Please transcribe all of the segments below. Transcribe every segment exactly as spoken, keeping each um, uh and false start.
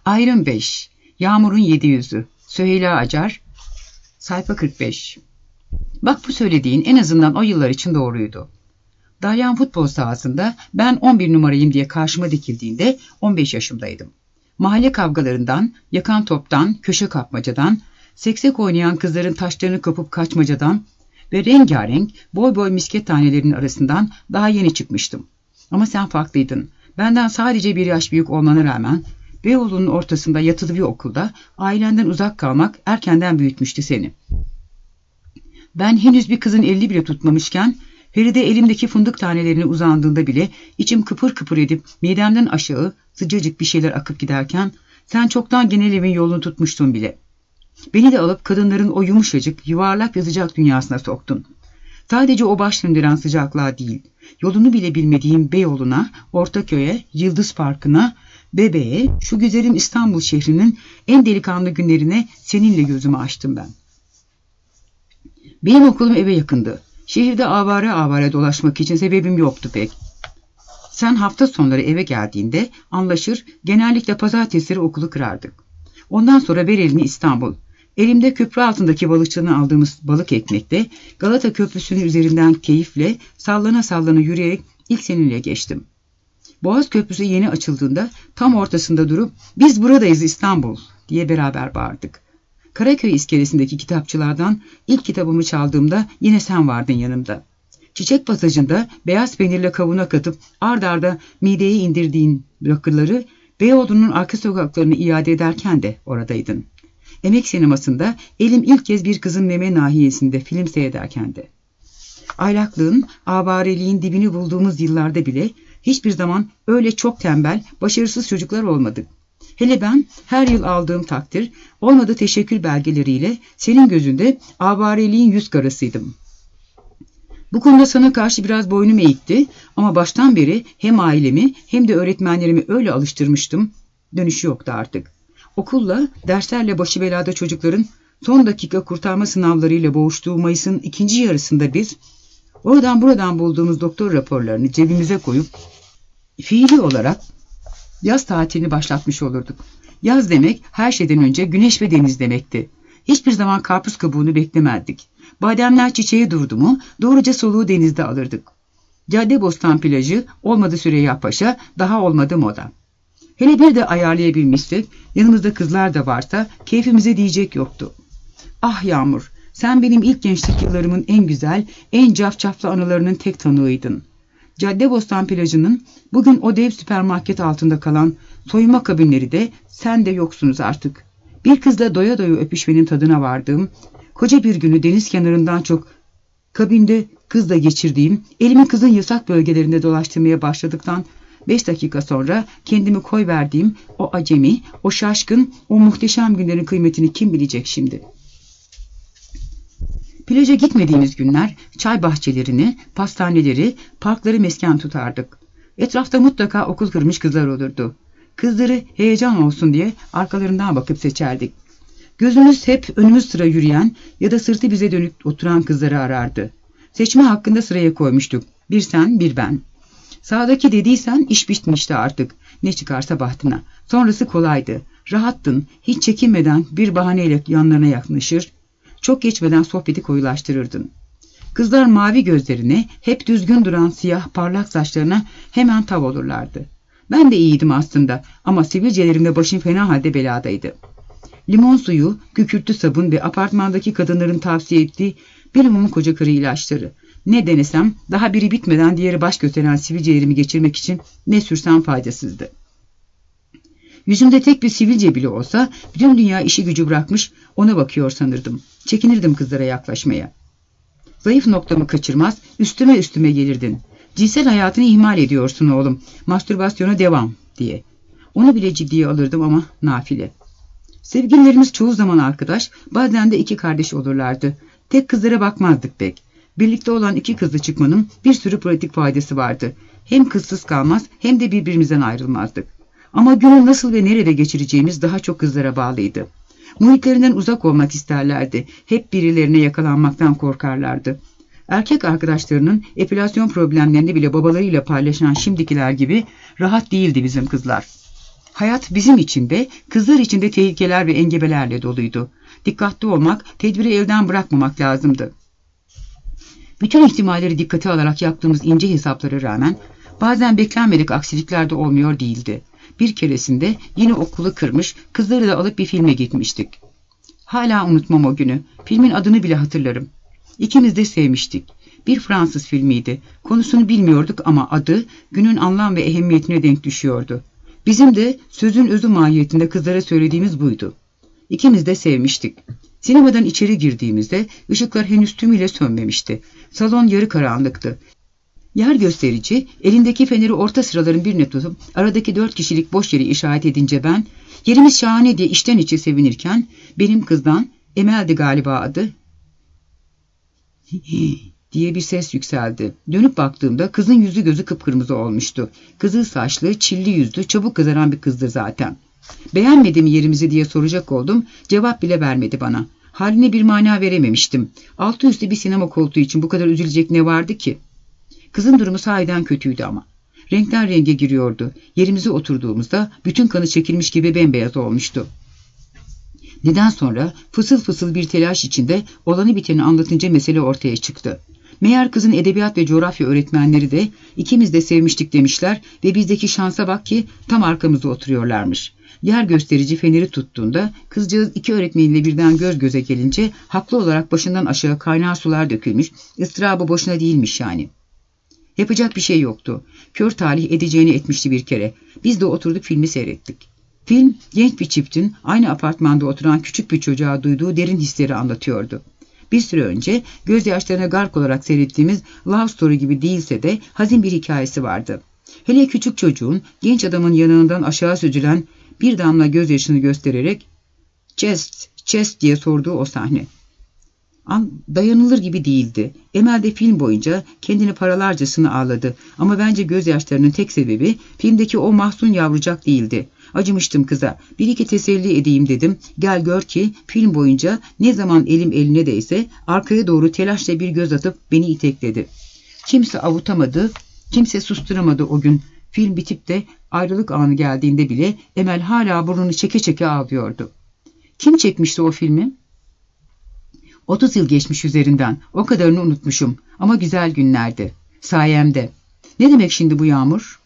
Ayrım beş. Yağmur'un yedi yüzü. Süheyla Acar. Sayfa kırk beş. Bak, bu söylediğin en azından o yıllar için doğruydu. Dalyan futbol sahasında ben on bir numarayım diye karşıma dikildiğinde on beş yaşımdaydım. Mahalle kavgalarından, yakan toptan, köşe kapmacadan, seksek oynayan kızların taşlarını kapıp kaçmacadan ve rengarenk boy boy misket tanelerinin arasından daha yeni çıkmıştım. Ama sen farklıydın. Benden sadece bir yaş büyük olmana rağmen Beyoğlu'nun ortasında yatılı bir okulda ailenden uzak kalmak erkenden büyütmüştü seni. Ben henüz bir kızın elini bile tutmamışken Feride elimdeki fındık tanelerine uzandığında bile içim kıpır kıpır edip midemden aşağı sıcacık bir şeyler akıp giderken sen çoktan genel evin yolunu tutmuştun bile. Beni de alıp kadınların o yumuşacık, yuvarlak ve sıcak dünyasına soktun. Sadece o baş döndüren sıcaklığa değil, yolunu bile bilmediğim Beyoğlu'na, Ortaköy'e, Yıldız Parkı'na, Bebeğe, şu güzelim İstanbul şehrinin en delikanlı günlerine seninle gözümü açtım ben. Benim okulum eve yakındı. Şehirde avare avare dolaşmak için sebebim yoktu pek. Sen hafta sonları eve geldiğinde anlaşır, genellikle pazartesileri okulu kırardık. Ondan sonra ver elini İstanbul. Elimde köprü altındaki balıkçıdan aldığımız balık ekmekte Galata Köprüsü'nün üzerinden keyifle sallana sallana yürüyerek ilk seninle geçtim. Boğaz Köprüsü yeni açıldığında tam ortasında durup "Biz buradayız İstanbul" diye beraber bağırdık. Karaköy iskelesindeki kitapçılardan ilk kitabımı çaldığımda yine sen vardın yanımda. Çiçek pasajında beyaz peynirle kavuna katıp ard arda mideye indirdiğin rakıları Beyoğlu'nun arka sokaklarını iade ederken de oradaydın. Emek sinemasında elim ilk kez bir kızın meme nahiyesinde film seyrederken de. Aylaklığın, avareliğin dibini bulduğumuz yıllarda bile hiçbir zaman öyle çok tembel, başarısız çocuklar olmadık. Hele ben her yıl aldığım takdir, olmadı teşekkür belgeleriyle senin gözünde avareliğin yüz karasıydım. Bu konuda sana karşı biraz boynum eğikti ama baştan beri hem ailemi hem de öğretmenlerimi öyle alıştırmıştım, dönüşü yoktu artık. Okulla, derslerle başı belada çocukların son dakika kurtarma sınavlarıyla boğuştuğu Mayıs'ın ikinci yarısında biz, oradan buradan bulduğumuz doktor raporlarını cebimize koyup, fiili olarak yaz tatilini başlatmış olurduk. Yaz demek her şeyden önce güneş ve deniz demekti. Hiçbir zaman karpuz kabuğunu beklemezdik. Bademler çiçeğe durdu mu doğruca soluğu denizde alırdık. Caddebostan plajı, olmadı Süreyya Paşa, daha olmadı moda. Hele bir de ayarlayabilmişsek, yanımızda kızlar da varsa keyfimize diyecek yoktu. Ah Yağmur, sen benim ilk gençlik yıllarımın en güzel, en cafcaflı anılarının tek tanığıydın. Caddebostan plajının bugün o dev süpermarket altında kalan soyunma kabinleri de sen de yoksunuz artık. Bir kızla doya doya öpüşmenin tadına vardığım, koca bir günü deniz kenarından çok kabinde kızla geçirdiğim, elimi kızın yasak bölgelerinde dolaştırmaya başladıktan beş dakika sonra kendimi koyverdiğim o acemi, o şaşkın, o muhteşem günlerin kıymetini kim bilecek şimdi? Plaja gitmediğimiz günler çay bahçelerini, pastaneleri, parkları mesken tutardık. Etrafta mutlaka okul kırmış kızlar olurdu. Kızları heyecan olsun diye arkalarından bakıp seçerdik. Gözümüz hep önümüz sıra yürüyen ya da sırtı bize dönük oturan kızları arardı. Seçme hakkında sıraya koymuştuk. Bir sen, bir ben. Sağdaki dediysen iş bitmişti artık. Ne çıkarsa bahtına. Sonrası kolaydı. Rahattın. Hiç çekinmeden bir bahaneyle yanlarına yaklaşır. Çok geçmeden sohbeti koyulaştırırdın. Kızlar mavi gözlerine, hep düzgün duran siyah parlak saçlarına hemen tav olurlardı. Ben de iyiydim aslında ama sivilcelerimde başım fena halde beladaydı. Limon suyu, kükürtlü sabun ve apartmandaki kadınların tavsiye ettiği bilimum koca karı ilaçları. Ne denesem daha biri bitmeden diğeri baş götüren sivilcelerimi geçirmek için ne sürsem faydasızdı. Yüzümde tek bir sivilce bile olsa bütün dünya işi gücü bırakmış ona bakıyor sanırdım. Çekinirdim kızlara yaklaşmaya. Zayıf noktamı kaçırmaz, üstüme üstüme gelirdin. Cinsel hayatını ihmal ediyorsun oğlum, mastürbasyona devam diye. Onu bile ciddiye alırdım ama nafile. Sevgililerimiz çoğu zaman arkadaş, bazen de iki kardeş olurlardı. Tek kızlara bakmazdık pek. Birlikte olan iki kızla çıkmanın bir sürü pratik faydası vardı. Hem kızsız kalmaz hem de birbirimizden ayrılmazdık. Ama günü nasıl ve nerede geçireceğimiz daha çok kızlara bağlıydı. Muhitlerinden uzak olmak isterlerdi. Hep birilerine yakalanmaktan korkarlardı. Erkek arkadaşlarının epilasyon problemlerini bile babalarıyla paylaşan şimdikiler gibi rahat değildi bizim kızlar. Hayat bizim için de, kızlar için de tehlikeler ve engebelerle doluydu. Dikkatli olmak, tedbiri elden bırakmamak lazımdı. Bütün ihtimalleri dikkate alarak yaptığımız ince hesaplara rağmen bazen beklenmedik aksilikler de olmuyor değildi. Bir keresinde yine okulu kırmış, kızları da alıp bir filme gitmiştik. Hala unutmam o günü. Filmin adını bile hatırlarım. İkimiz de sevmiştik. Bir Fransız filmiydi. Konusunu bilmiyorduk ama adı günün anlam ve ehemmiyetine denk düşüyordu. Bizim de sözün özü mahiyetinde kızlara söylediğimiz buydu. İkimiz de sevmiştik. Sinemadan içeri girdiğimizde ışıklar henüz tümüyle sönmemişti. Salon yarı karanlıktı. Yer gösterici elindeki feneri orta sıraların birine tutup aradaki dört kişilik boş yeri işaret edince ben, yerimiz şahane diye içten içe sevinirken benim kızdan, Emel'di galiba adı, diye bir ses yükseldi. Dönüp baktığımda kızın yüzü gözü kıpkırmızı olmuştu. Kızıl saçlı, çilli yüzlü, çabuk kızaran bir kızdı zaten. Beğenmedi mi yerimizi diye soracak oldum. Cevap bile vermedi bana. Haline bir mana verememiştim. Altı üstü bir sinema koltuğu için bu kadar üzülecek ne vardı ki? Kızın durumu sahiden kötüydü ama. Renkten renge giriyordu. Yerimize oturduğumuzda bütün kanı çekilmiş gibi bembeyaz olmuştu. Neden sonra fısıl fısıl bir telaş içinde olanı biteni anlatınca mesele ortaya çıktı. Meğer kızın edebiyat ve coğrafya öğretmenleri de ikimiz de sevmiştik demişler ve bizdeki şansa bak ki tam arkamızda oturuyorlarmış. Yer gösterici feneri tuttuğunda kızcağız iki öğretmeniyle birden göz göze gelince haklı olarak başından aşağı kaynar sular dökülmüş, ıstırabı boşuna değilmiş yani. Yapacak bir şey yoktu. Kör talih edeceğini etmişti bir kere. Biz de oturduk filmi seyrettik. Film genç bir çiftin aynı apartmanda oturan küçük bir çocuğa duyduğu derin hisleri anlatıyordu. Bir süre önce gözyaşlarına gark olarak seyrettiğimiz Love Story gibi değilse de hazin bir hikayesi vardı. Hele küçük çocuğun genç adamın yanağından aşağı süzülen bir damla gözyaşını göstererek "Chest, chest" diye sorduğu o sahne. An dayanılır gibi değildi. Emel de film boyunca kendini paralarcasına ağladı ama bence gözyaşlarının tek sebebi filmdeki o mahzun yavrucak değildi. Acımıştım kıza. Bir iki teselli edeyim dedim. Gel gör ki film boyunca ne zaman elim eline değse arkaya doğru telaşla bir göz atıp beni itekledi. Kimse avutamadı, kimse susturamadı o gün. Film bitip de ayrılık anı geldiğinde bile Emel hala burnunu çeke çeke ağlıyordu. Kim çekmişti o filmi? Otuz yıl geçmiş üzerinden. O kadarını unutmuşum. Ama güzel günlerdi. Sayemde. Ne demek şimdi bu Yağmur?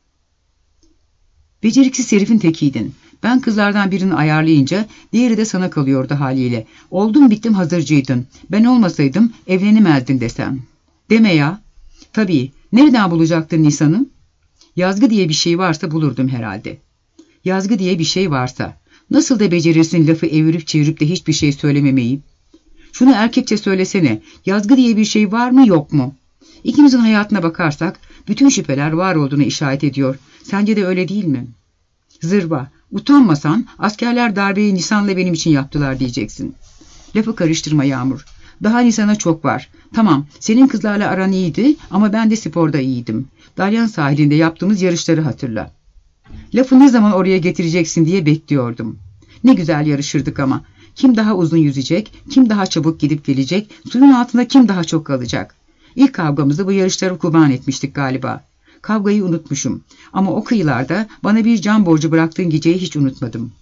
Beceriksiz herifin tekiydin. Ben kızlardan birini ayarlayınca diğeri de sana kalıyordu haliyle. Oldum bittim hazırcıydın. Ben olmasaydım evlenemezdin desem. Deme ya. Tabii. Nereden bulacaktın Nisan'ı? Yazgı diye bir şey varsa bulurdum herhalde. Yazgı diye bir şey varsa. Nasıl da becerirsin lafı evirip çevirip de hiçbir şey söylememeyi? Şunu erkekçe söylesene. Yazgı diye bir şey var mı yok mu? İkimizin hayatına bakarsak bütün şüpheler var olduğuna işaret ediyor. Sence de öyle değil mi? Zırva, utanmasan askerler darbeyi Nisan'la benim için yaptılar diyeceksin. Lafı karıştırma Yağmur. Daha Nisan'a çok var. Tamam, senin kızlarla aran iyiydi ama ben de sporda iyiydim. Dalyan sahilinde yaptığımız yarışları hatırla. Lafı ne zaman oraya getireceksin diye bekliyordum. Ne güzel yarışırdık ama. Kim daha uzun yüzecek, kim daha çabuk gidip gelecek, suyun altında kim daha çok kalacak. İlk kavgamızı bu yarışlara kurban etmiştik galiba. Kavgayı unutmuşum ama o kıyılarda bana bir can borcu bıraktığın geceyi hiç unutmadım.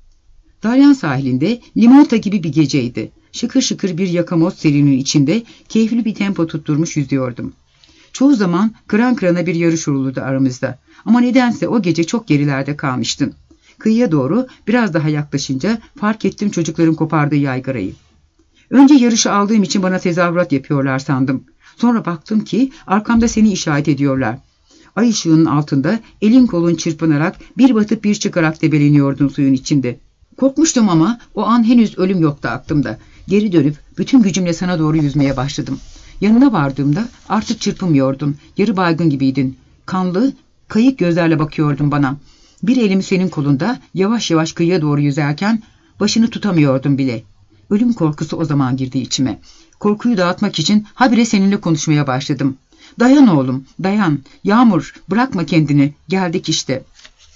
Dalyan sahilinde limonata gibi bir geceydi. Şıkır şıkır bir yakamoz serinin içinde keyifli bir tempo tutturmuş yüzüyordum. Çoğu zaman kıran kırana bir yarış olurdu aramızda ama nedense o gece çok gerilerde kalmıştın. Kıyıya doğru biraz daha yaklaşınca fark ettim çocukların kopardığı yaygarayı. Önce yarışı aldığım için bana tezahürat yapıyorlar sandım. Sonra baktım ki arkamda seni işaret ediyorlar. Ay ışığının altında elin kolun çırpınarak bir batıp bir çıkarak debeleniyordun suyun içinde. Korkmuştum ama o an henüz ölüm yoktu aklımda. Geri dönüp bütün gücümle sana doğru yüzmeye başladım. Yanına vardığımda artık çırpınmıyordun. Yarı baygın gibiydin. Kanlı, kayık gözlerle bakıyordun bana. Bir elim senin kolunda yavaş yavaş kıyıya doğru yüzerken başını tutamıyordum bile. Ölüm korkusu o zaman girdi içime. Korkuyu dağıtmak için habire seninle konuşmaya başladım. Dayan oğlum, dayan. Yağmur, bırakma kendini. Geldik işte.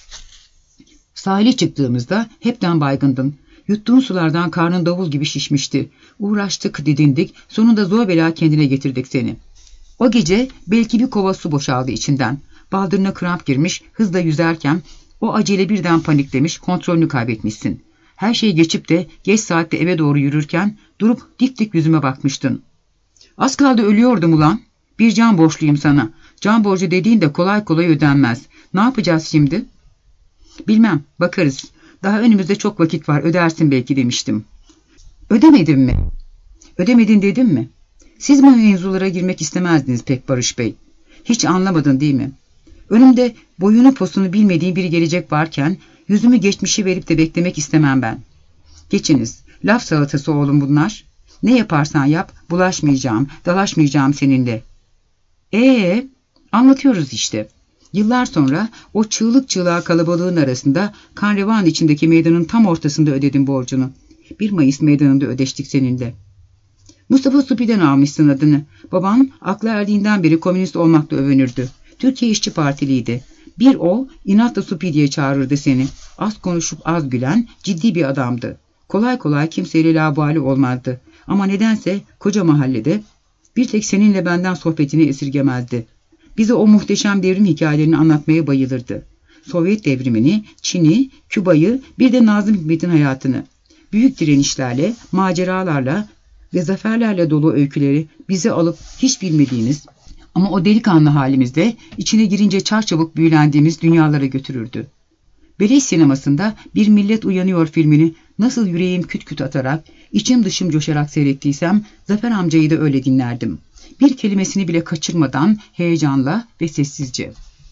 Sahile çıktığımızda hepten baygındın. Yuttuğun sulardan karnın davul gibi şişmişti. Uğraştık, didindik. Sonunda zor bela kendine getirdik seni. O gece belki bir kova su boşaldı içinden. Baldırına kramp girmiş, hızla yüzerken O acele birden paniklemiş, kontrolünü kaybetmişsin. Her şey geçip de geç saatte eve doğru yürürken durup dik dik yüzüme bakmıştın. Az kaldı ölüyordum ulan. Bir can borçluyum sana. Can borcu dediğin de kolay kolay ödenmez. Ne yapacağız şimdi? Bilmem, bakarız. Daha önümüzde çok vakit var, ödersin belki demiştim. Ödemedim mi? Ödemedin dedim mi? Siz bu mevzulara girmek istemezdiniz pek Barış Bey. Hiç anlamadın değil mi? Önümde boyunu posunu bilmediğim biri gelecek varken yüzümü geçmişi verip de beklemek istemem ben. Geçiniz. Laf salatası oğlum bunlar. Ne yaparsan yap, bulaşmayacağım, dalaşmayacağım seninle. Ee, anlatıyoruz işte. Yıllar sonra o çığlık çığlığa kalabalığın arasında kanrevan içindeki meydanın tam ortasında ödedim borcunu. bir Mayıs meydanında ödeştik seninle. Mustafa Supi'den almışsın adını. Baban aklı erdiğinden beri komünist olmakla övünürdü. Türkiye İşçi Partiliydi. Bir o inatla Supi diye çağırırdı seni. Az konuşup az gülen ciddi bir adamdı. Kolay kolay kimseyle laubali olmazdı. Ama nedense koca mahallede bir tek seninle benden sohbetini esirgemezdi. Bize o muhteşem devrim hikayelerini anlatmaya bayılırdı. Sovyet devrimini, Çin'i, Küba'yı, bir de Nazım Hikmet'in hayatını. Büyük direnişlerle, maceralarla ve zaferlerle dolu öyküleri bize alıp hiç bilmediğimiz ama o delikanlı halimizde içine girince çarçabuk büyülendiğimiz dünyalara götürürdü. Beleş sinemasında Bir Millet Uyanıyor filmini nasıl yüreğim küt küt atarak, içim dışım coşarak seyrettiysem Zafer amcayı da öyle dinlerdim. Bir kelimesini bile kaçırmadan, heyecanla ve sessizce.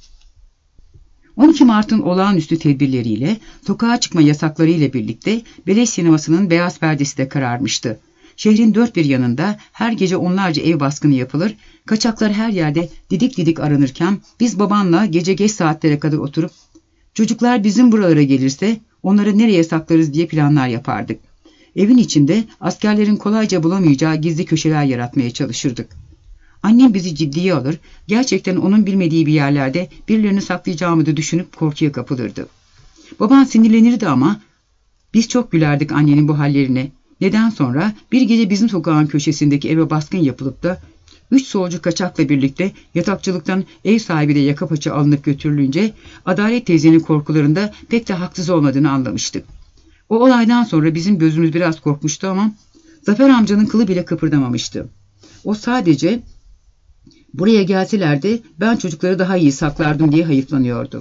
on iki Mart'ın olağanüstü tedbirleriyle, sokağa çıkma yasaklarıyla birlikte beleş sinemasının beyaz perdesi de kararmıştı. Şehrin dört bir yanında her gece onlarca ev baskını yapılır, kaçaklar her yerde didik didik aranırken biz babanla gece geç saatlere kadar oturup çocuklar bizim buralara gelirse onları nereye saklarız diye planlar yapardık. Evin içinde askerlerin kolayca bulamayacağı gizli köşeler yaratmaya çalışırdık. Annem bizi ciddiye alır, gerçekten onun bilmediği bir yerlerde birilerini saklayacağımı da düşünüp korkuya kapılırdı. Baban sinirlenirdi ama biz çok gülerdik annenin bu hallerine. Neden sonra bir gece bizim sokağın köşesindeki eve baskın yapılıp da üç solcu kaçakla birlikte yatakçılıktan ev sahibi de yaka paça alınıp götürülünce Adalet teyzenin korkularında pek de haksız olmadığını anlamıştık. O olaydan sonra bizim gözümüz biraz korkmuştu ama Zafer amcanın kılı bile kıpırdamamıştı. O sadece buraya gelseler de ben çocukları daha iyi saklardım diye hayıflanıyordu.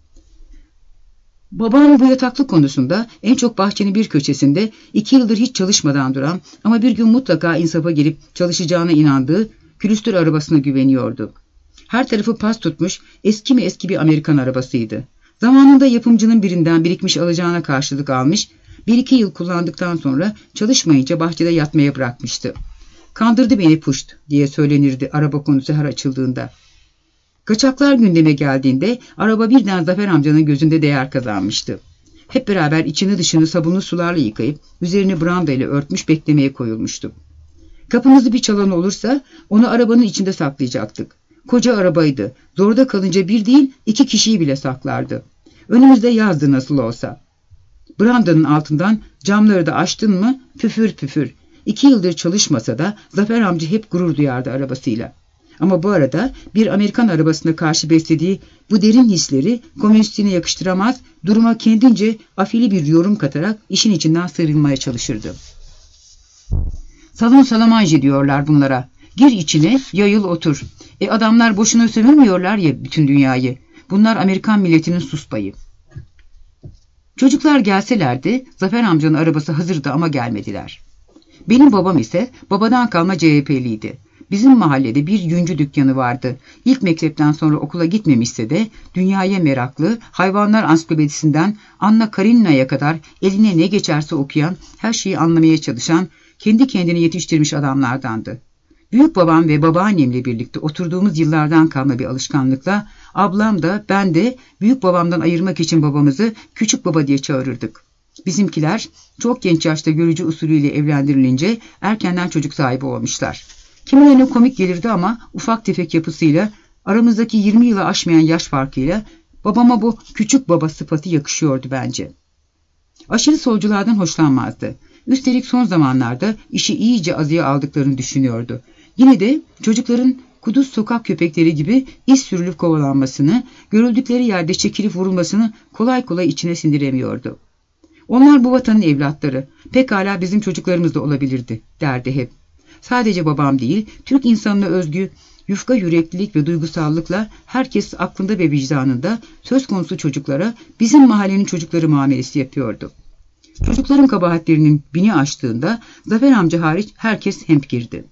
Babam bu yataklık konusunda en çok bahçenin bir köşesinde iki yıldır hiç çalışmadan duran ama bir gün mutlaka insafa gelip çalışacağına inandığı külüstür arabasına güveniyordu. Her tarafı pas tutmuş eski mi eski bir Amerikan arabasıydı. Zamanında yapımcının birinden birikmiş alacağına karşılık almış, bir iki yıl kullandıktan sonra çalışmayınca bahçede yatmaya bırakmıştı. Kandırdı beni puşt diye söylenirdi araba konusu her açıldığında. Kaçaklar gündeme geldiğinde araba birden Zafer amcanın gözünde değer kazanmıştı. Hep beraber içini dışını sabunlu sularla yıkayıp üzerini branda ile örtmüş beklemeye koyulmuştu. Kapımızı bir çalan olursa onu arabanın içinde saklayacaktık. Koca arabaydı. Zorda kalınca bir değil iki kişiyi bile saklardı. Önümüzde yazdı nasıl olsa. Brandanın altından camları da açtın mı püfür püfür. İki yıldır çalışmasa da Zafer amca hep gurur duyardı arabasıyla. Ama bu arada bir Amerikan arabasına karşı beslediği bu derin hisleri komünistine yakıştıramaz, duruma kendince afili bir yorum katarak işin içinden sıyrılmaya çalışırdı. Salon salamanje diyorlar bunlara. Gir içine, yayıl otur. E adamlar boşuna sömürmüyorlar ya bütün dünyayı. Bunlar Amerikan milletinin sus payı. Çocuklar gelselerdi Zafer amcanın arabası hazırdı ama gelmediler. Benim babam ise babadan kalma C H P'liydi. Bizim mahallede bir yüncü dükkanı vardı. İlk mektepten sonra okula gitmemişse de dünyaya meraklı, hayvanlar ansiklopedisinden Anna Karenina'ya kadar eline ne geçerse okuyan, her şeyi anlamaya çalışan, kendi kendini yetiştirmiş adamlardandı. Büyük babam ve babaannemle birlikte oturduğumuz yıllardan kalma bir alışkanlıkla ablam da ben de büyük babamdan ayırmak için babamızı küçük baba diye çağırırdık. Bizimkiler çok genç yaşta görücü usulüyle evlendirilince erkenden çocuk sahibi olmuşlar. Kimilerine komik gelirdi ama ufak tefek yapısıyla, aramızdaki yirmi yılı aşmayan yaş farkıyla babama bu küçük baba sıfatı yakışıyordu bence. Aşırı solculardan hoşlanmazdı. Üstelik son zamanlarda işi iyice azıya aldıklarını düşünüyordu. Yine de çocukların kuduz sokak köpekleri gibi iz sürülüp kovalanmasını, görüldükleri yerde çekilip vurulmasını kolay kolay içine sindiremiyordu. Onlar bu vatanın evlatları, pekala bizim çocuklarımız da olabilirdi derdi hep. Sadece babam değil, Türk insanına özgü yufka yüreklilik ve duygusallıkla herkes aklında ve vicdanında söz konusu çocuklara bizim mahallenin çocukları muamelesi yapıyordu. Çocukların kabahatlerinin bini aştığında Zafer amca hariç herkes hemfikirdi.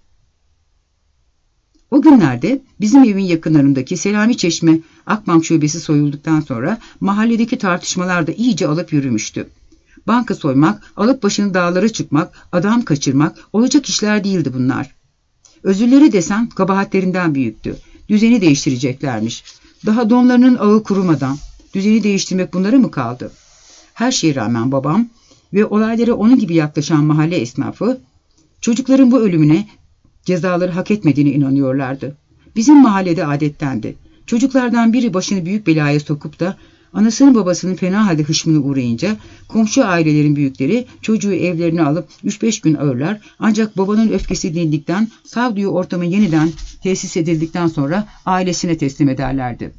O günlerde bizim evin yakınlarındaki Selami Çeşme Akbank şubesi soyulduktan sonra mahalledeki tartışmalar da iyice alıp yürümüştü. Banka soymak, alıp başını dağlara çıkmak, adam kaçırmak olacak işler değildi bunlar. Özürleri desen kabahatlerinden büyüktü. Düzeni değiştireceklermiş. Daha donlarının ağı kurumadan düzeni değiştirmek bunlara mı kaldı? Her şeye rağmen babam ve olaylara onun gibi yaklaşan mahalle esnafı çocukların bu ölümüne cezaları hak etmediğine inanıyorlardı. Bizim mahallede adettendi. Çocuklardan biri başını büyük belaya sokup da anasının babasının fena halde hışmına uğrayınca komşu ailelerin büyükleri çocuğu evlerine alıp üç beş gün ağırlar, ancak babanın öfkesi dindikten, sağduyu ortamı yeniden tesis edildikten sonra ailesine teslim ederlerdi.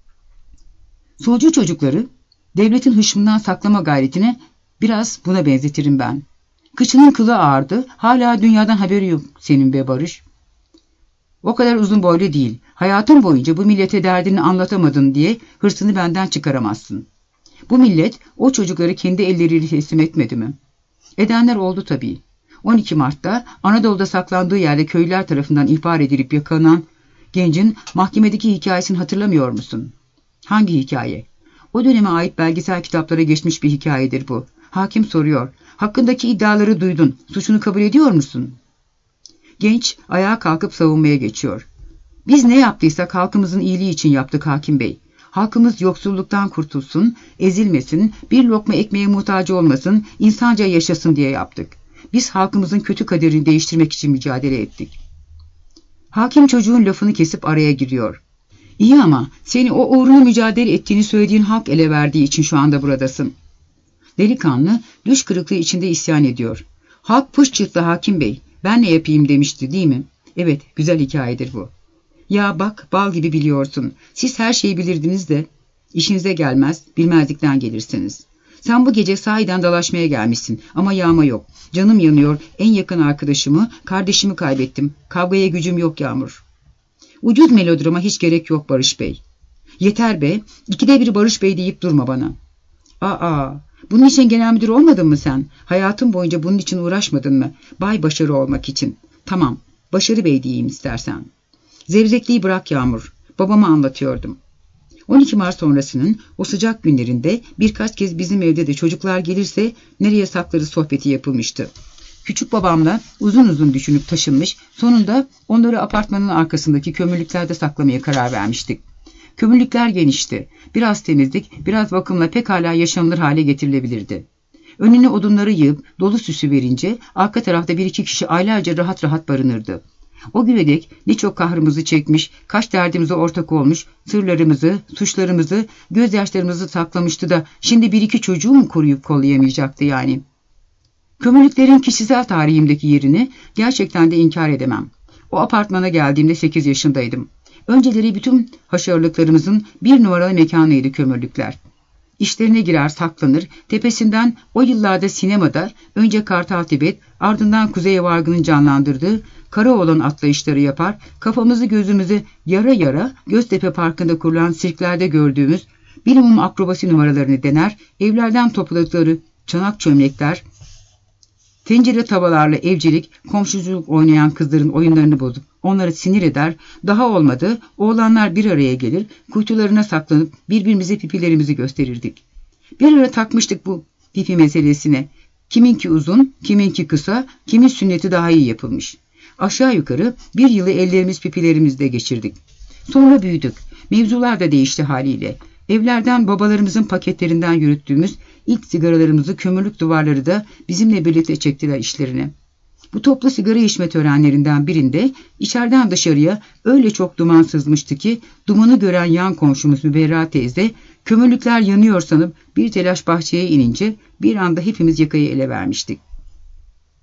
Solcu çocukları devletin hışmından saklama gayretine biraz buna benzetirim ben. Kıçının kılı ağardı, hala dünyadan haberi yok senin be Barış. O kadar uzun boylu değil. Hayatın boyunca bu millete derdini anlatamadın diye hırsını benden çıkaramazsın. Bu millet o çocukları kendi elleriyle teslim etmedi mi? Edenler oldu tabii. on iki Mart'ta Anadolu'da saklandığı yerde köylüler tarafından ihbar edilip yakalanan gencin mahkemedeki hikayesini hatırlamıyor musun? Hangi hikaye? O döneme ait belgesel kitaplara geçmiş bir hikayedir bu. Hakim soruyor. Hakkındaki iddiaları duydun. Suçunu kabul ediyor musun? Genç ayağa kalkıp savunmaya geçiyor. Biz ne yaptıysak halkımızın iyiliği için yaptık hakim bey. Halkımız yoksulluktan kurtulsun, ezilmesin, bir lokma ekmeğe muhtaç olmasın, insanca yaşasın diye yaptık. Biz halkımızın kötü kaderini değiştirmek için mücadele ettik. Hakim çocuğun lafını kesip araya giriyor. İyi ama seni o uğruna mücadele ettiğini söylediğin halk ele verdiği için şu anda buradasın. Delikanlı düş kırıklığı içinde isyan ediyor. Halk pış çıktı hakim bey. Ben ne yapayım demişti değil mi? Evet, güzel hikayedir bu. Ya bak, bal gibi biliyorsun. Siz her şeyi bilirdiniz de işinize gelmez, bilmezlikten gelirsiniz. Sen bu gece sahiden dalaşmaya gelmişsin ama yağma yok. Canım yanıyor, en yakın arkadaşımı, kardeşimi kaybettim. Kavgaya gücüm yok Yağmur. Ucuz melodrama hiç gerek yok Barış Bey. Yeter be, ikide bir Barış Bey deyip durma bana. Aa, bunun için genel müdür olmadın mı sen? Hayatın boyunca bunun için uğraşmadın mı? Bay Başarı olmak için. Tamam, Başarı Bey diyeyim istersen. Zevzekliği bırak Yağmur. Babama anlatıyordum. on iki Mart sonrasının o sıcak günlerinde birkaç kez bizim evde de çocuklar gelirse nereye saklarız sohbeti yapılmıştı. Küçük babamla uzun uzun düşünüp taşınmış, sonunda onları apartmanın arkasındaki kömürlüklerde saklamaya karar vermiştik. Kömürlükler genişti. Biraz temizlik, biraz bakımla pekala yaşanılır hale getirilebilirdi. Önüne odunları yığıp dolu süsü verince arka tarafta bir iki kişi aylarca rahat rahat barınırdı. O güne dek ne çok kahrımızı çekmiş, kaç derdimize ortak olmuş, sırlarımızı, suçlarımızı, gözyaşlarımızı saklamıştı da şimdi bir iki çocuğu mu koruyup kollayamayacaktı yani? Kömürlüklerin kişisel tarihimdeki yerini gerçekten de inkar edemem. O apartmana geldiğimde sekiz yaşındaydım. Önceleri bütün haşarlıklarımızın bir numaralı mekanıydı kömürlükler. İşlerine girer saklanır, tepesinden o yıllarda sinemada önce Kartal Tibet, ardından Kuzey Vargı'nın canlandırdığı Karaoğlan atlayışları yapar, kafamızı gözümüzü yara yara Göztepe Parkı'nda kurulan sirklerde gördüğümüz bilimum akrobasi numaralarını dener, evlerden topladıkları çanak çömlekler, tencere tavalarla evcilik, komşuculuk oynayan kızların oyunlarını bozup onları sinir eder, daha olmadı oğlanlar bir araya gelir, kuytularına saklanıp birbirimize pipilerimizi gösterirdik. Bir ara takmıştık bu pipi meselesine. Kiminki uzun, kiminki kısa, kimin sünneti daha iyi yapılmış. Aşağı yukarı bir yılı ellerimiz pipilerimizde geçirdik. Sonra büyüdük. Mevzular da değişti haliyle. Evlerden babalarımızın paketlerinden yürüttüğümüz ilk sigaralarımızı kömürlük duvarları da bizimle birlikte çektiler işlerine. Bu toplu sigara içme törenlerinden birinde içeriden dışarıya öyle çok duman sızmıştı ki dumanı gören yan komşumuz Müberra teyze kömürlükler yanıyor sanıp bir telaş bahçeye inince bir anda hepimiz yakayı ele vermiştik.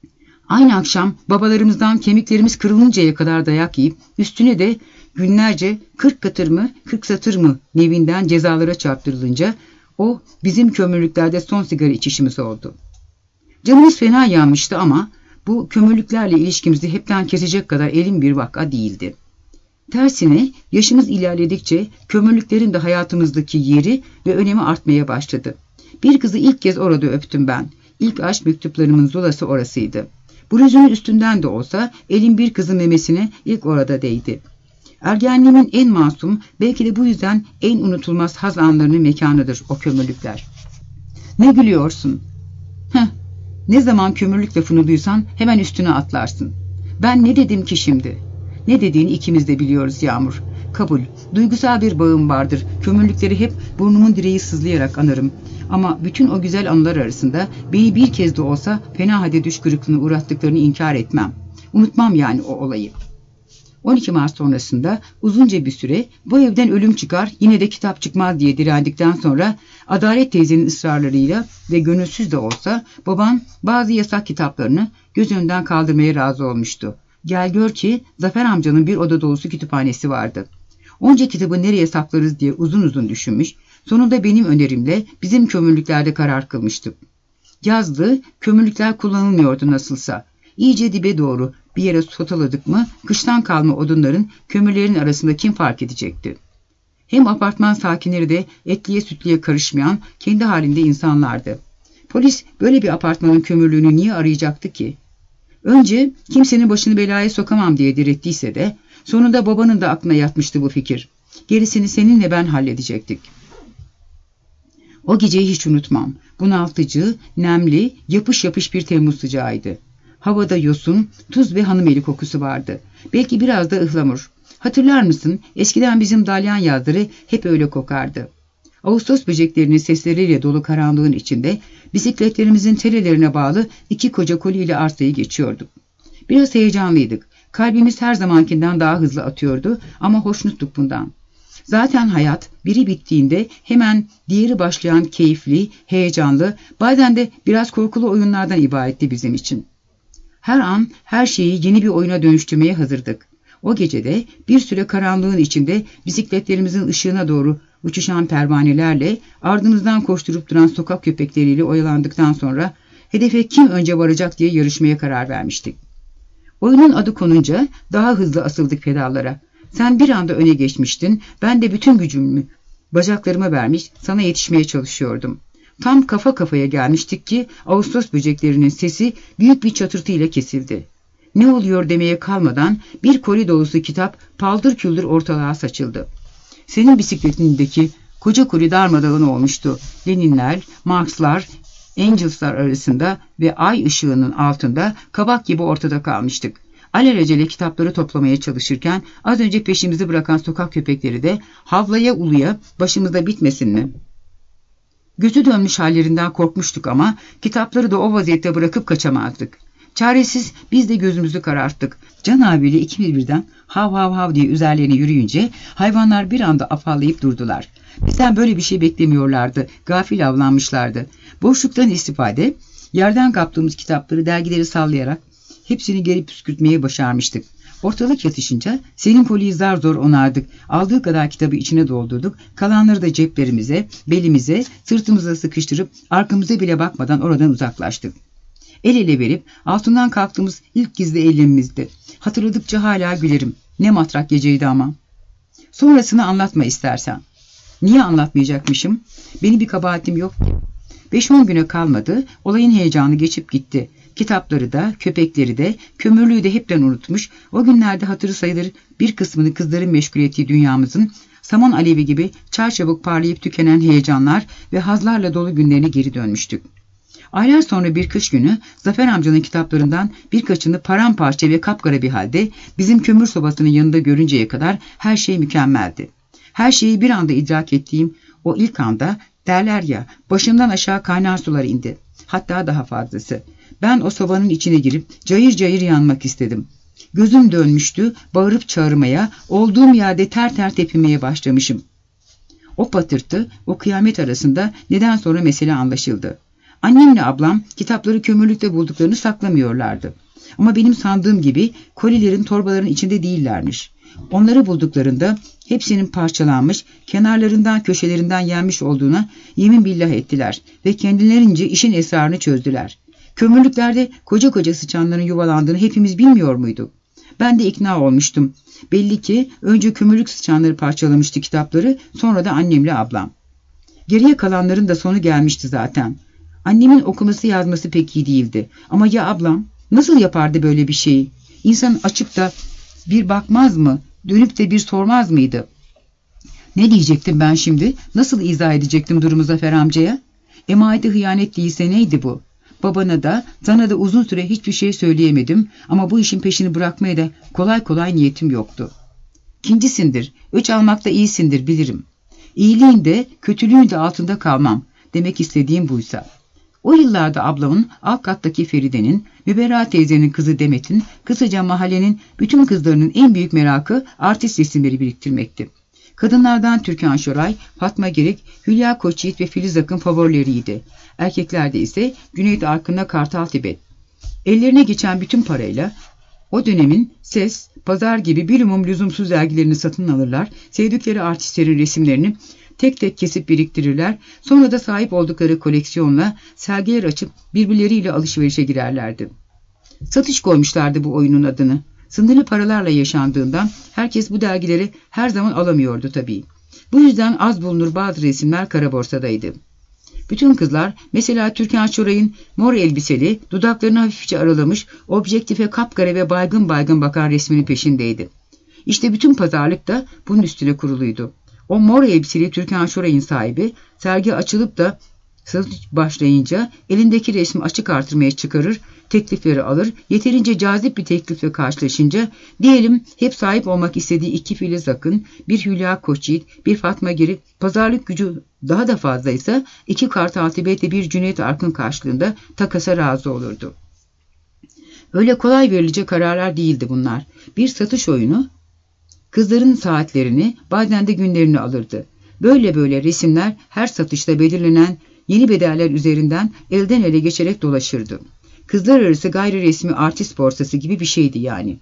Aynı akşam babalarımızdan kemiklerimiz kırılıncaya kadar dayak yiyip üstüne de günlerce kırk katır mı kırk satır mı nevinden cezalara çarptırılınca o bizim kömürlüklerde son sigara içişimiz oldu. Canımız fena yanmıştı ama bu kömürlüklerle ilişkimizi hepten kesecek kadar elin bir vaka değildi. Tersine yaşımız ilerledikçe kömürlüklerin de hayatımızdaki yeri ve önemi artmaya başladı. Bir kızı ilk kez orada öptüm ben. İlk aşk mektuplarımın zulası orasıydı. Bluzunun üstünden de olsa elin bir kızın memesine ilk orada değdi. Ergenliğimin en masum, belki de bu yüzden en unutulmaz haz anlarının mekanıdır o kömürlükler. Ne gülüyorsun? Heh, ne zaman kömürlük lafını duysan hemen üstüne atlarsın. Ben ne dedim ki şimdi? Ne dediğini ikimiz de biliyoruz Yağmur. Kabul, duygusal bir bağım vardır. Kömürlükleri hep burnumun direği sızlayarak anarım. Ama bütün o güzel anılar arasında beni bir kez de olsa fena halde düş kırıklığına uğrattıklarını inkar etmem. Unutmam yani o olayı. on iki Mart sonrasında uzunca bir süre bu evden ölüm çıkar yine de kitap çıkmaz diye direndikten sonra Adalet teyzenin ısrarlarıyla ve gönülsüz de olsa babam bazı yasak kitaplarını göz önünden kaldırmaya razı olmuştu. Gel gör ki Zafer amcanın bir oda dolusu kütüphanesi vardı. Onca kitabı nereye saklarız diye uzun uzun düşünmüş, sonunda benim önerimle bizim kömürlüklerde karar kılmıştı. Yazdı, kömürlükler kullanılmıyordu nasılsa. İyice dibe doğru bir yere sotaladık mı kıştan kalma odunların kömürlerin arasında kim fark edecekti? Hem apartman sakinleri de etliye sütliye karışmayan kendi halinde insanlardı. Polis böyle bir apartmanın kömürlüğünü niye arayacaktı ki? Önce kimsenin başını belaya sokamam diye direttiyse de sonunda babanın da aklına yatmıştı bu fikir. Gerisini seninle ben halledecektik. O geceyi hiç unutmam. Bunaltıcı, nemli, yapış yapış bir Temmuz sıcağıydı. Havada yosun, tuz ve hanımeli kokusu vardı. Belki biraz da ıhlamur. Hatırlar mısın? Eskiden bizim dalyan yazları hep öyle kokardı. Ağustos böceklerinin sesleriyle dolu karanlığın içinde bisikletlerimizin terelerine bağlı iki koca koliyle arsayı geçiyorduk. Biraz heyecanlıydık. Kalbimiz her zamankinden daha hızlı atıyordu ama hoşnuttuk bundan. Zaten hayat biri bittiğinde hemen diğeri başlayan keyifli, heyecanlı, bazen de biraz korkulu oyunlardan ibaretti bizim için. Her an her şeyi yeni bir oyuna dönüştürmeye hazırdık. O gecede bir süre karanlığın içinde bisikletlerimizin ışığına doğru uçuşan pervanelerle ardımızdan koşturup duran sokak köpekleriyle oyalandıktan sonra hedefe kim önce varacak diye yarışmaya karar vermiştik. Oyunun adı konunca daha hızlı asıldık pedallara. Sen bir anda öne geçmiştin, ben de bütün gücümü bacaklarıma vermiş sana yetişmeye çalışıyordum. Tam kafa kafaya gelmiştik ki Ağustos böceklerinin sesi büyük bir çatırtıyla kesildi. Ne oluyor demeye kalmadan bir koli dolusu kitap paldır küldür ortalığa saçıldı. Senin bisikletindeki koca koli darmadağın olmuştu. Leninler, Marx'lar, Engels'lar arasında ve ay ışığının altında kabak gibi ortada kalmıştık. Alelacele kitapları toplamaya çalışırken az önce peşimizi bırakan sokak köpekleri de havlaya uluya başımızda bitmesin mi? Gözü dönmüş hallerinden korkmuştuk ama kitapları da o vaziyette bırakıp kaçamazdık. Çaresiz biz de gözümüzü kararttık. Can abiyle ikimiz birden hav hav hav diye üzerlerine yürüyünce hayvanlar bir anda afallayıp durdular. Bizden böyle bir şey beklemiyorlardı. Gafil avlanmışlardı. Boşluktan istifade yerden kaptığımız kitapları dergileri sallayarak hepsini geri püskürtmeye başarmıştık. Ortalık yatışınca senin koliyi zar zor onardık. Aldığı kadar kitabı içine doldurduk. Kalanları da ceplerimize, belimize, sırtımıza sıkıştırıp arkamıza bile bakmadan oradan uzaklaştık. El ele verip altından kalktığımız ilk gizli eylemimizdi. Hatırladıkça hala gülerim. Ne matrak geceydi ama. Sonrasını anlatma istersen. Niye anlatmayacakmışım? Benim bir kabahatim yok ki. Beş on güne kalmadı, olayın heyecanı geçip gitti. Kitapları da, köpekleri de, kömürlüğü de hepten unutmuş, o günlerde hatırı sayılır bir kısmını kızların meşgul ettiği dünyamızın saman alevi gibi çarçabuk parlayıp tükenen heyecanlar ve hazlarla dolu günlerine geri dönmüştük. Aylar sonra bir kış günü Zafer amcanın kitaplarından birkaçını paramparça ve kapkara bir halde bizim kömür sobasının yanında görünceye kadar her şey mükemmeldi. Her şeyi bir anda idrak ettiğim o ilk anda derler ya başımdan aşağı kaynar sular indi. Hatta daha fazlası. Ben o sobanın içine girip cayır cayır yanmak istedim. Gözüm dönmüştü, bağırıp çağırmaya, olduğum yerde ter ter tepinmeye başlamışım. O patırtı, o kıyamet arasında neden sonra mesele anlaşıldı. Annemle ablam kitapları kömürlükte bulduklarını saklamıyorlardı. Ama benim sandığım gibi kolilerin torbaların içinde değillermiş. Onları bulduklarında hepsinin parçalanmış, kenarlarından köşelerinden yenmiş olduğuna yemin billah ettiler ve kendilerince işin esrarını çözdüler. Kömürlüklerde koca koca sıçanların yuvalandığını hepimiz bilmiyor muyduk? Ben de ikna olmuştum. Belli ki önce kömürlük sıçanları parçalamıştı kitapları, sonra da annemle ablam. Geriye kalanların da sonu gelmişti zaten. Annemin okuması yazması pek iyi değildi. Ama ya ablam? Nasıl yapardı böyle bir şeyi? İnsan açıp da bir bakmaz mı? Dönüp de bir sormaz mıydı? Ne diyecektim ben şimdi? Nasıl izah edecektim durumu Zafer amcaya? Emanete hıyanet değilse neydi bu? Babana da, sana da uzun süre hiçbir şey söyleyemedim ama bu işin peşini bırakmaya da kolay kolay niyetim yoktu. İkincisindir, öç almakta iyisindir bilirim. İyiliğin de, kötülüğün de altında kalmam. Demek istediğim buysa. O yıllarda ablamın alt kattaki Feride'nin, Müberra teyzenin kızı Demet'in, kısaca mahallenin bütün kızlarının en büyük merakı artist resimleri biriktirmekti. Kadınlardan Türkan Şoray, Fatma Gerek, Hülya Koçyiğit ve Filiz Akın favorileriydi. Erkeklerde ise Cüneyt Arkın'la Kartal Tibet. Ellerine geçen bütün parayla o dönemin Ses, Pazar gibi bilumum lüzumsuz dergilerini satın alırlar, sevdikleri artistlerin resimlerini tek tek kesip biriktirirler, sonra da sahip oldukları koleksiyonla sergiler açıp birbirleriyle alışverişe girerlerdi. Satış koymuşlardı bu oyunun adını. Sınırlı paralarla yaşandığından herkes bu dergileri her zaman alamıyordu tabii. Bu yüzden az bulunur bazı resimler kara borsadaydı. Bütün kızlar, mesela Türkan Şoray'ın mor elbiseli, dudaklarını hafifçe aralamış, objektife kapkara ve baygın baygın bakan resminin peşindeydi. İşte bütün pazarlık da bunun üstüne kuruluydu. O mor elbiseli Türkan Şoray'ın sahibi, sergi açılıp da satış başlayınca elindeki resmi açık artırmaya çıkarır, teklifleri alır, yeterince cazip bir teklifle karşılaşınca, diyelim hep sahip olmak istediği iki Filiz Akın, bir Hülya Koçyiğit, bir Fatma Geri, pazarlık gücü daha da fazlaysa iki Kartal Tibet ve bir Cüneyt Arkın karşılığında takasa razı olurdu. Öyle kolay verilecek kararlar değildi bunlar. Bir satış oyunu, kızların saatlerini, bazen de günlerini alırdı. Böyle böyle resimler her satışta belirlenen yeni bedeller üzerinden elden ele geçerek dolaşırdı. Kızlar arası gayri resmi artist borsası gibi bir şeydi yani.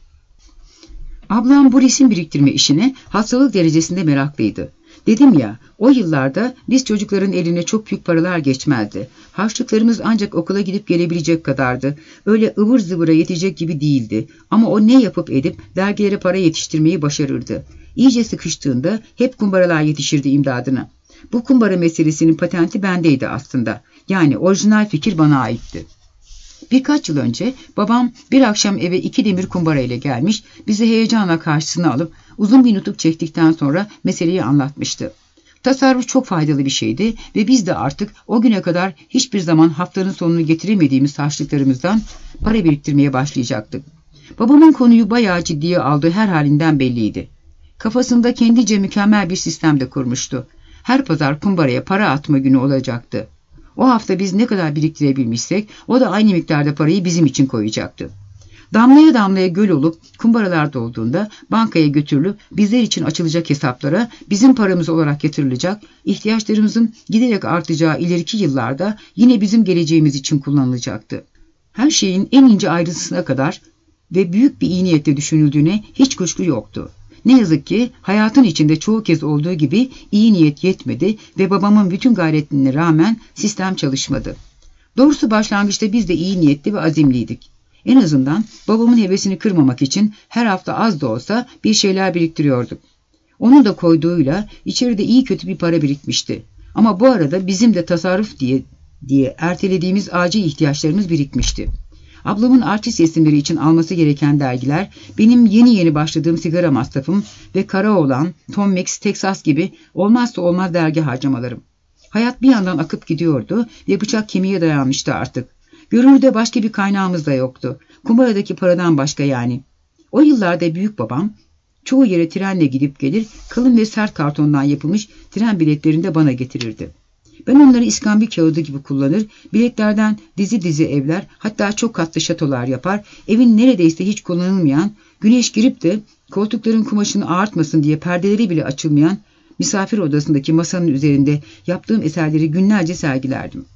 Ablam bu resim biriktirme işine hastalık derecesinde meraklıydı. Dedim ya, o yıllarda biz çocukların eline çok büyük paralar geçmezdi. Harçlıklarımız ancak okula gidip gelebilecek kadardı. Öyle ıvır zıvıra yetecek gibi değildi. Ama o ne yapıp edip dergilere para yetiştirmeyi başarırdı. İyice sıkıştığında hep kumbaralar yetişirdi imdadına. Bu kumbara meselesinin patenti bendeydi aslında. Yani orijinal fikir bana aitti. Birkaç yıl önce babam bir akşam eve iki demir kumbara ile gelmiş, bizi heyecanla karşısına alıp uzun bir nutuk çektikten sonra meseleyi anlatmıştı. Tasarruf çok faydalı bir şeydi ve biz de artık o güne kadar hiçbir zaman haftanın sonunu getiremediğimiz harçlıklarımızdan para biriktirmeye başlayacaktık. Babamın konuyu bayağı ciddiye aldığı her halinden belliydi. Kafasında kendice mükemmel bir sistem de kurmuştu. Her pazar kumbaraya para atma günü olacaktı. O hafta biz ne kadar biriktirebilmişsek o da aynı miktarda parayı bizim için koyacaktı. Damlaya damlaya göl olup kumbaralar dolduğunda bankaya götürülüp bizler için açılacak hesaplara bizim paramız olarak yatırılacak, ihtiyaçlarımızın giderek artacağı ileriki yıllarda yine bizim geleceğimiz için kullanılacaktı. Her şeyin en ince ayrıntısına kadar ve büyük bir iyi niyetle düşünüldüğüne hiç kuşku yoktu. Ne yazık ki hayatın içinde çoğu kez olduğu gibi iyi niyet yetmedi ve babamın bütün gayretine rağmen sistem çalışmadı. Doğrusu başlangıçta biz de iyi niyetli ve azimliydik. En azından babamın hevesini kırmamak için her hafta az da olsa bir şeyler biriktiriyorduk. Onun da koyduğuyla içeride iyi kötü bir para birikmişti. Ama bu arada bizim de tasarruf diye diye ertelediğimiz acil ihtiyaçlarımız birikmişti. Ablamın artist resimleri için alması gereken dergiler, benim yeni yeni başladığım sigara masrafım ve Karaoğlan, Tom Mix, Texas gibi olmazsa olmaz dergi harcamalarım. Hayat bir yandan akıp gidiyordu ve bıçak kemiğe dayanmıştı artık. Görünürde başka bir kaynağımız da yoktu. Kumbaradaki paradan başka yani. O yıllarda büyük babam çoğu yere trenle gidip gelir, kalın ve sert kartondan yapılmış tren biletlerini de bana getirirdi. Ben onları iskambil kağıdı gibi kullanır, biletlerden dizi dizi evler, hatta çok katlı şatolar yapar, evin neredeyse hiç kullanılmayan, güneş girip de koltukların kumaşını ağartmasın diye perdeleri bile açılmayan misafir odasındaki masanın üzerinde yaptığım eserleri günlerce sergilerdim.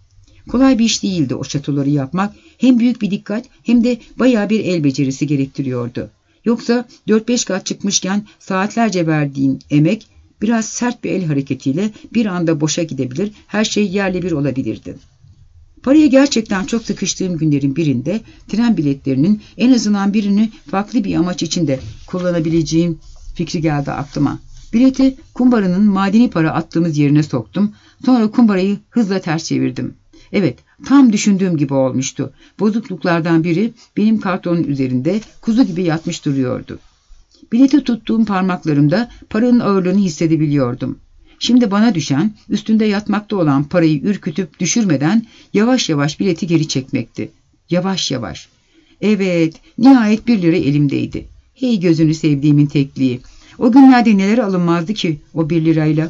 Kolay bir iş değildi o şatoları yapmak. Hem büyük bir dikkat hem de bayağı bir el becerisi gerektiriyordu. Yoksa dört beş kat çıkmışken saatlerce verdiğin emek biraz sert bir el hareketiyle bir anda boşa gidebilir, her şey yerle bir olabilirdi. Paraya gerçekten çok sıkıştığım günlerin birinde tren biletlerinin en azından birini farklı bir amaç için de kullanabileceğim fikri geldi aklıma. Bileti kumbaranın madeni para attığımız yerine soktum. Sonra kumbarayı hızla ters çevirdim. Evet, tam düşündüğüm gibi olmuştu. Bozukluklardan biri benim kartonun üzerinde kuzu gibi yatmış duruyordu. Bileti tuttuğum parmaklarımda paranın ağırlığını hissedebiliyordum. Şimdi bana düşen, üstünde yatmakta olan parayı ürkütüp düşürmeden yavaş yavaş bileti geri çekmekti. Yavaş yavaş. Evet, nihayet bir lira elimdeydi. Hey gözünü sevdiğimin tekliği. O günlerde neler alınmazdı ki o bir lirayla.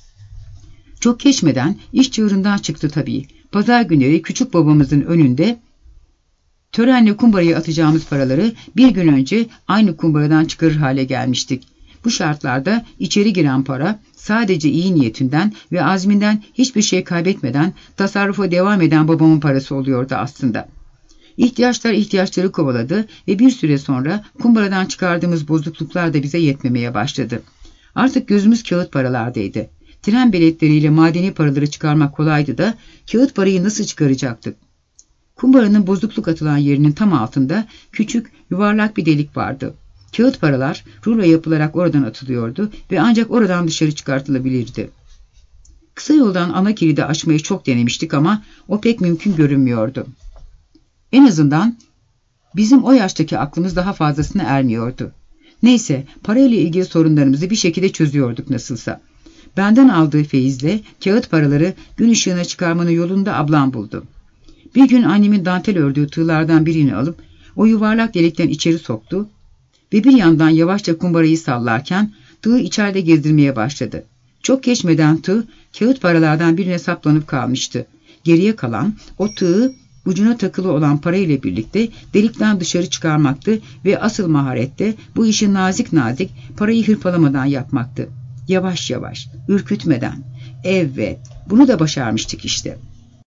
Çok geçmeden iş çığırından çıktı tabii. Pazar günleri küçük babamızın önünde törenle kumbaraya atacağımız paraları bir gün önce aynı kumbaradan çıkarır hale gelmiştik. Bu şartlarda içeri giren para sadece iyi niyetinden ve azminden hiçbir şey kaybetmeden tasarrufa devam eden babamın parası oluyordu aslında. İhtiyaçlar ihtiyaçları kovaladı ve bir süre sonra kumbaradan çıkardığımız bozukluklar da bize yetmemeye başladı. Artık gözümüz kağıt paralardaydı. Tren biletleriyle madeni paraları çıkarmak kolaydı da kağıt parayı nasıl çıkaracaktık? Kumbaranın bozukluk atılan yerinin tam altında küçük, yuvarlak bir delik vardı. Kağıt paralar rulo yapılarak oradan atılıyordu ve ancak oradan dışarı çıkartılabilirdi. Kısa yoldan ana kilidi açmayı çok denemiştik ama o pek mümkün görünmüyordu. En azından bizim o yaştaki aklımız daha fazlasına ermiyordu. Neyse, parayla ilgili sorunlarımızı bir şekilde çözüyorduk nasılsa. Benden aldığı feyizle kağıt paraları gün ışığına çıkarmanın yolunda ablam buldu. Bir gün annemin dantel ördüğü tığlardan birini alıp o yuvarlak delikten içeri soktu ve bir yandan yavaşça kumbarayı sallarken tığı içeride gezdirmeye başladı. Çok geçmeden tığ kağıt paralardan birine saplanıp kalmıştı. Geriye kalan o tığı ucuna takılı olan parayla birlikte delikten dışarı çıkarmaktı ve asıl maharette bu işi nazik nazik parayı hırpalamadan yapmaktı. Yavaş yavaş, ürkütmeden. Evet, bunu da başarmıştık işte.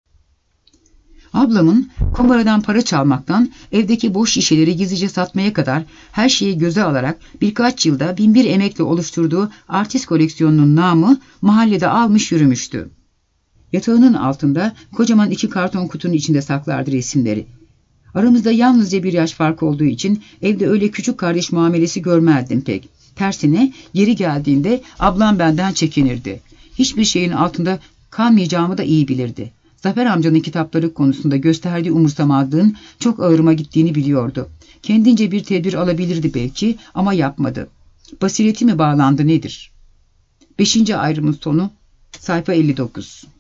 Ablamın kumbaradan para çalmaktan evdeki boş şişeleri gizlice satmaya kadar her şeyi göze alarak birkaç yılda bin bir emekle oluşturduğu artist koleksiyonunun namı mahallede almış yürümüştü. Yatağının altında kocaman iki karton kutunun içinde saklardı resimleri. Aramızda yalnızca bir yaş farkı olduğu için evde öyle küçük kardeş muamelesi görmezdim pek. Tersine yeri geldiğinde ablam benden çekinirdi. Hiçbir şeyin altında kalmayacağımı da iyi bilirdi. Zafer amcanın kitapları konusunda gösterdiği umursamazlığın çok ağırıma gittiğini biliyordu. Kendince bir tedbir alabilirdi belki ama yapmadı. Basireti mi bağlandı nedir? Beşinci ayrımın sonu, sayfa elli dokuz.